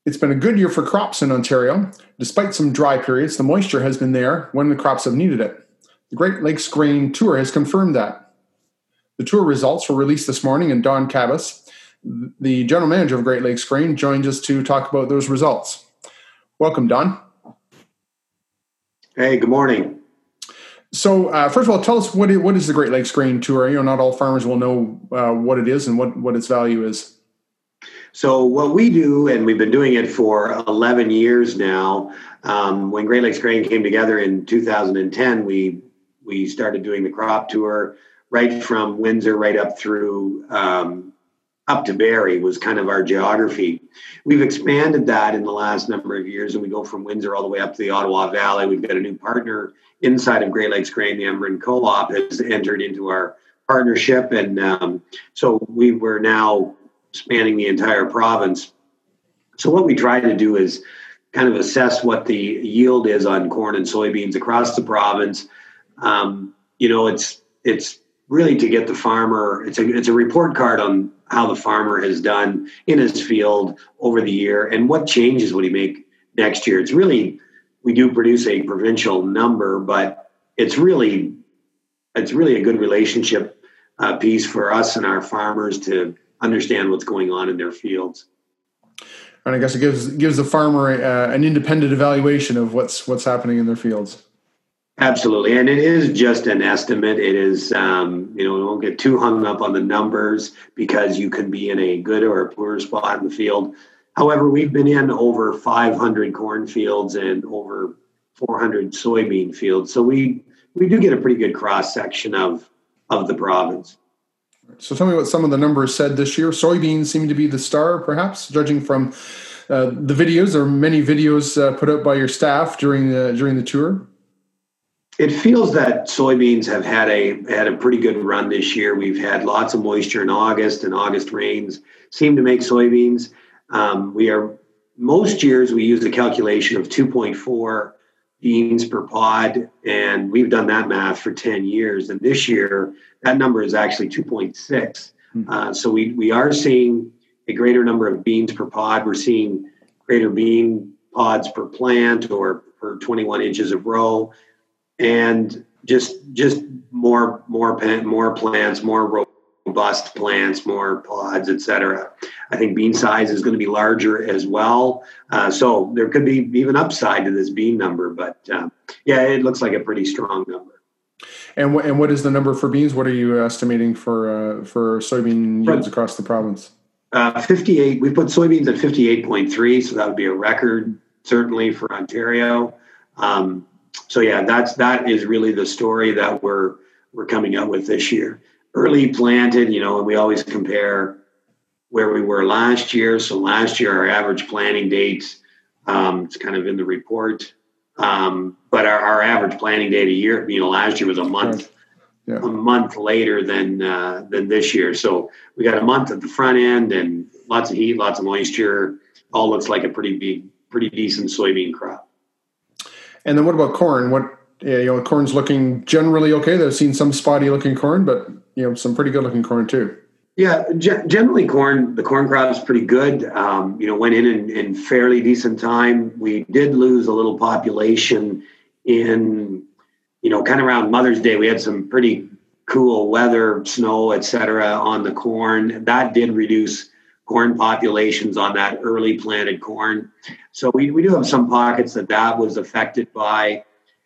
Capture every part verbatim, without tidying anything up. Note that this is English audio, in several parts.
It's been a good year for crops in Ontario. Despite some dry periods, the moisture has been there when the crops have needed it. The Great Lakes Grain Tour has confirmed that. The tour results were released this morning, and Don Cabas, the general manager of Great Lakes Grain, joined us to talk about those results. Welcome, Don. Hey, good morning. So, uh, first of all, tell us what is, what is the Great Lakes Grain Tour? You know, not all farmers will know uh, what it is and what, what its value is. So what we do, and we've been doing it for eleven years now, um, when Great Lakes Grain came together in two thousand ten, we we started doing the crop tour right from Windsor right up through um, up to Barrie was kind of our geography. We've expanded that in the last number of years, and we go from Windsor all the way up to the Ottawa Valley. We've got a new partner inside of Great Lakes Grain, the Embrun Co-op, has entered into our partnership, and um, so we were now spanning the entire province. So what we try to do is kind of assess what the yield is on corn and soybeans across the province. Um, you know, it's it's really to get the farmer, it's a it's a report card on how the farmer has done in his field over the year and what changes would he make next year. It's really, we do produce a provincial number, but it's really it's really a good relationship uh, piece for us and our farmers to understand what's going on in their fields. And I guess it gives gives the farmer uh, an independent evaluation of what's what's happening in their fields. Absolutely, and it is just an estimate. It is, um, you know, don't get too hung up on the numbers because you can be in a good or a poor spot in the field. However, we've been in over five hundred cornfields and over four hundred soybean fields, so we we do get a pretty good cross section of of the province. So tell me what some of the numbers said this year. Soybeans seem to be the star, perhaps, judging from uh, the videos. There are many videos uh, put out by your staff during the during the tour. It feels that soybeans have had a had a pretty good run this year. We've had lots of moisture in August, and August rains seem to make soybeans. Um, we are most years we use a calculation of two point four beans per pod, and we've done that math for ten years. And this year, that number is actually two point six. Mm-hmm. Uh, so we we are seeing a greater number of beans per pod. We're seeing greater bean pods per plant or per twenty-one inches of row, and just just more more more plants, more robust plants, more pods, et cetera. I think bean size is going to be larger as well. Uh, so there could be even upside to this bean number, but uh, yeah, it looks like a pretty strong number. And what and what is the number for beans? What are you estimating for uh, for soybean yields across the province? Uh, fifty-eight. We put soybeans at fifty-eight point three, so that would be a record certainly for Ontario. Um, so yeah, that's that is really the story that we're we're coming up with this year. Early planted, you know, and we always compare where we were last year. So last year, our average planting date, um, it's kind of in the report, um, but our, our average planting date a year, you know, last year was a month, yeah. a month later than uh, than this year. So we got a month at the front end and lots of heat, lots of moisture. All looks like a pretty big, pretty decent soybean crop. And then what about corn? What yeah, you know, corn's looking generally okay. They've seen some spotty looking corn, but you know, some pretty good looking corn too. Yeah, g- generally corn, the corn crop is pretty good. Um, you know, went in, in in fairly decent time. We did lose a little population in, you know, kind of around Mother's Day. We had some pretty cool weather, snow, et cetera, on the corn. That did reduce corn populations on that early planted corn. So we, we do have some pockets that that was affected by.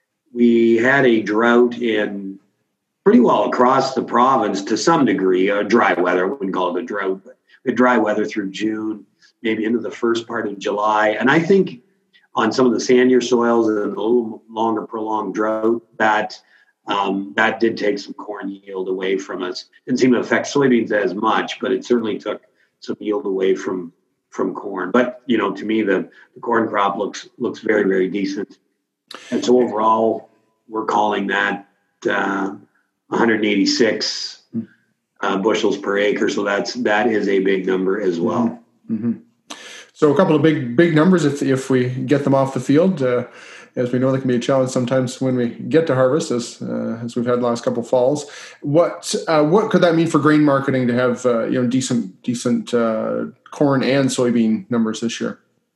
We had a drought in pretty well across the province to some degree, uh, dry weather. I wouldn't call it a drought, but we had dry weather through June, maybe into the first part of July. And I think on some of the sandier soils and a little longer prolonged drought, that um, that did take some corn yield away from us. Didn't seem to affect soybeans as much, but it certainly took some yield away from from corn. But, you know, to me, the, the corn crop looks looks very, very decent. And so overall, we're calling that uh, one hundred eighty-six uh, bushels per acre. So that's that is a big number as well. Mm-hmm. So a couple of big big numbers if if we get them off the field. Uh, as we know, they can be a challenge sometimes when we get to harvest, as uh, as we've had the last couple of falls. What uh, what could that mean for grain marketing to have uh, you know decent decent uh, corn and soybean numbers this year?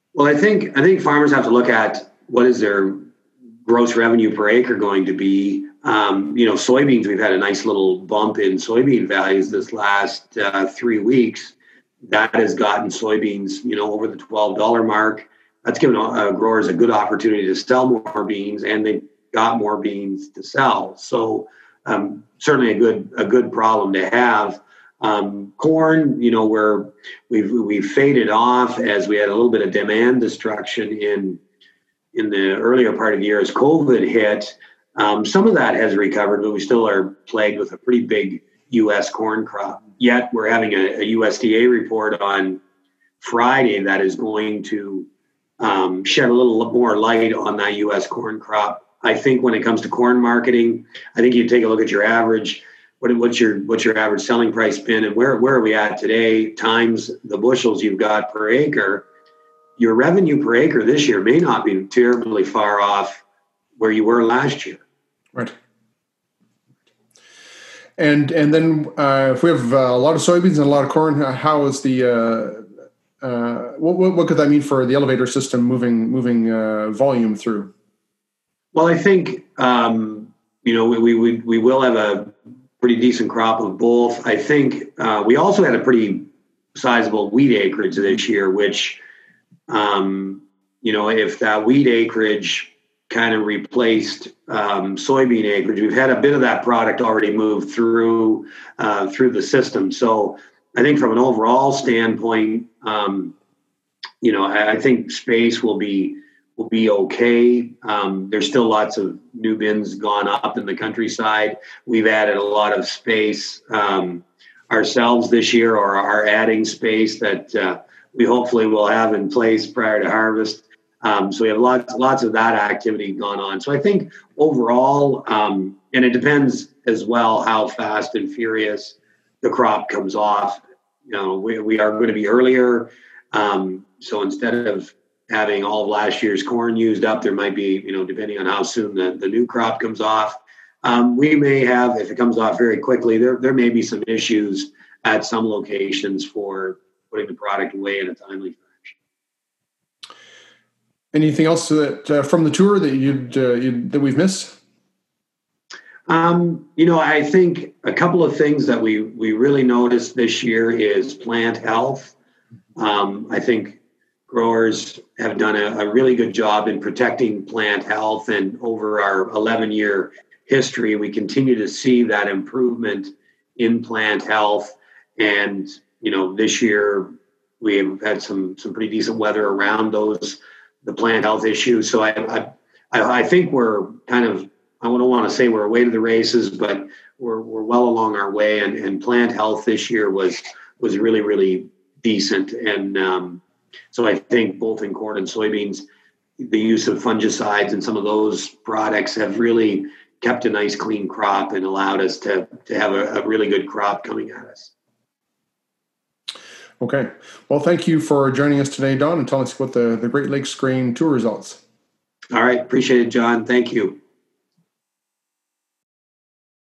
Well, I think I think farmers have to look at what is their gross revenue per acre going to be. Um, you know, soybeans, we've had a nice little bump in soybean values this last uh, three weeks. That has gotten soybeans, you know, over the twelve dollar mark. That's given uh, growers a good opportunity to sell more beans, and they got more beans to sell. So um, certainly a good a good problem to have. Um, corn, you know, where we've we've faded off as we had a little bit of demand destruction in in the earlier part of the year as COVID hit. Um, some of that has recovered, but we still are plagued with a pretty big U S corn crop. Yet we're having a, a U S D A report on Friday that is going to um, shed a little more light on that U S corn crop. I think when it comes to corn marketing, I think you take a look at your average. What, what's your what's your average selling price been, and where where are we at today? Times the bushels you've got per acre. Your revenue per acre this year may not be terribly far off where you were last year. Right. And and then uh, if we have uh, a lot of soybeans and a lot of corn, how is the uh, uh, what what could that mean for the elevator system moving moving uh, volume through? Well, I think um, you know we, we we will have a pretty decent crop of both. I think uh, we also had a pretty sizable wheat acreage this year, which um, you know if that wheat acreage kind of replaced um, soybean acreage, we've had a bit of that product already move through uh, through the system. So I think from an overall standpoint, um, you know, I, I think space will be will be okay. Um, there's still lots of new bins gone up in the countryside. We've added a lot of space um, ourselves this year, or are adding space that uh, we hopefully will have in place prior to harvest. Um, so we have lots lots of that activity gone on. So I think overall, um, and it depends as well how fast and furious the crop comes off. You know, we, we are going to be earlier. Um, so instead of having all of last year's corn used up, there might be, you know, depending on how soon the, the new crop comes off. Um, we may have, if it comes off very quickly, there there may be some issues at some locations for putting the product away in a timely fashion. Anything else that uh, from the tour that you'd, uh, you'd that we've missed? Um, you know, I think a couple of things that we we really noticed this year is plant health. Um, I think growers have done a, a really good job in protecting plant health, and over our eleven-year history, we continue to see that improvement in plant health. And you know, this year we have had some some pretty decent weather around those the plant health issues. So I I, I think we're kind of, I don't want to say we're away to the races, but we're we're well along our way. And, and plant health this year was was really really decent. And um, so I think both in corn and soybeans, the use of fungicides and some of those products have really kept a nice clean crop and allowed us to to have a, a really good crop coming at us. Okay. Well, thank you for joining us today, Don, and telling us about the, the Great Lakes Grain Tour results. All right. Appreciate it, John. Thank you.